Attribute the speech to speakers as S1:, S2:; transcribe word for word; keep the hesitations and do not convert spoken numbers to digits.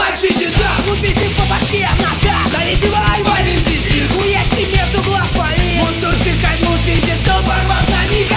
S1: Мочите так, лупите по башке нога. Давите валь, валите стих, уешьте между глаз полей. Буду стекать, лупите, то порвав на них.